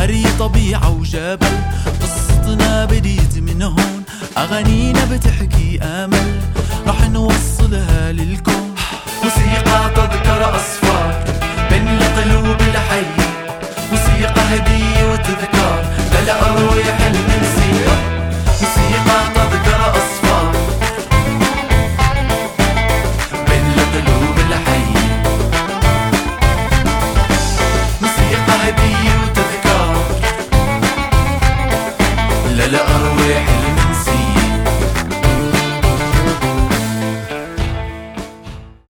بحري طبيعة وجبل، قصتنا بديت من هون، أغانينا بتحكي أمل، رح نوصلها للكون.